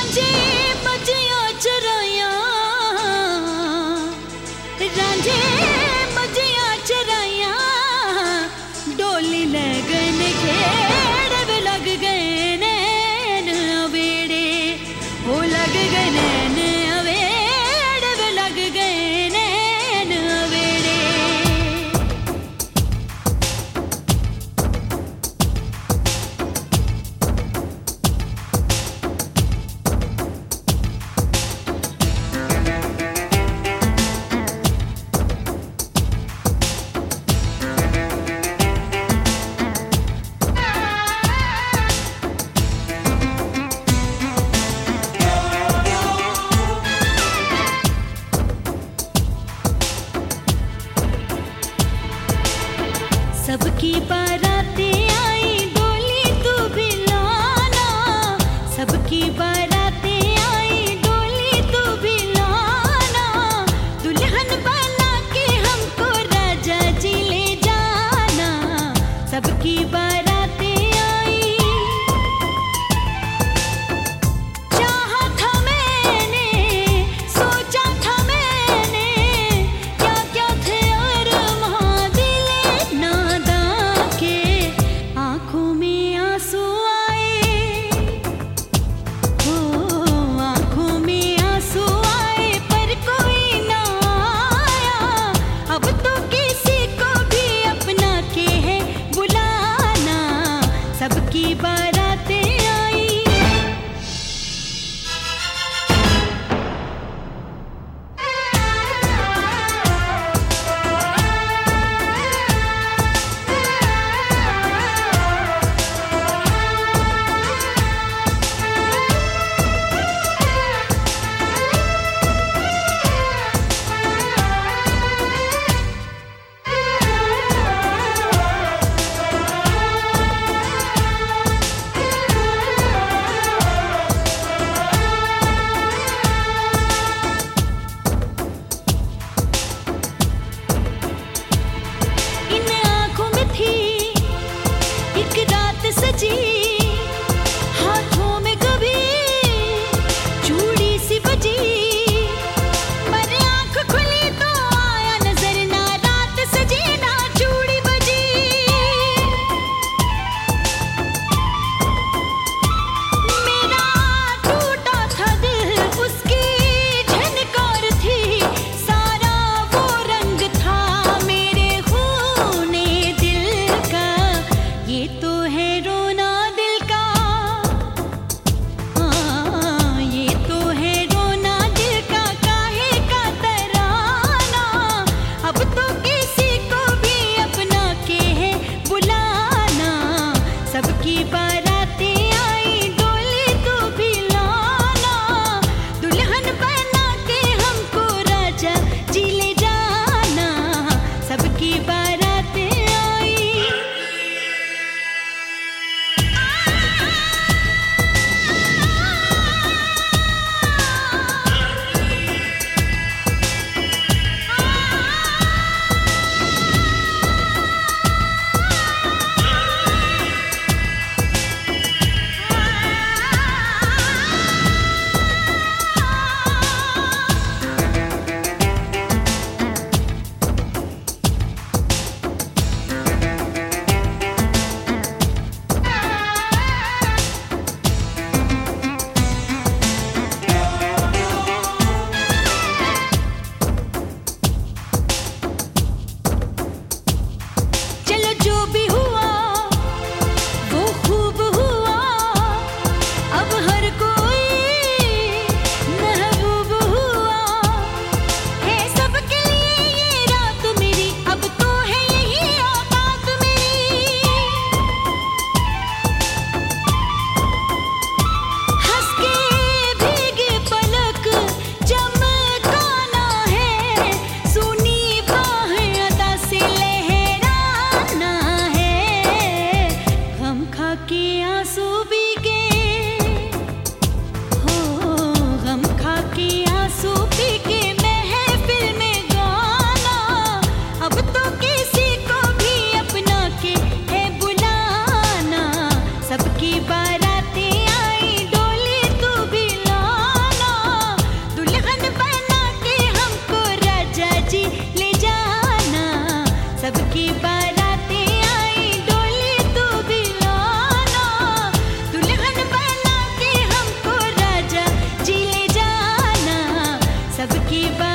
रांझे मजिया चराया, रांझे मजिया चराया, डोली लगन खेड़ भी लग गए नैन अवेड़े, हो लग गए नैन अवेड़ भी लग गए नैन अवेड़े। सबकी बारातें आई डोली तू भी लाना, सबकी बारातें आई डोली तू भी लाना, दुल्हन बना के हमको राजा जी ले जाना, सबकी बारातें आई। चाहा था मैंने, सोचा था मैंने, क्या क्या थे अरमान दिले नादा के, आंखों में आंसू आए, हो आंखों में आंसू आए, पर कोई ना आया, अब तो किसी को भी अपना के है बुलाना, सबकी बारातें आई। इन आँखों में थी एक रात सजी, हाथों में कभी चूड़ी सी बजी, पर आँख खुली तो आया नजर ना रात सजी ना चूड़ी बजी। मेरा टूटा था दिल उसकी झनकार थी, सारा वो रंग था मेरे खूने दिल का, ये तो है रोना की बात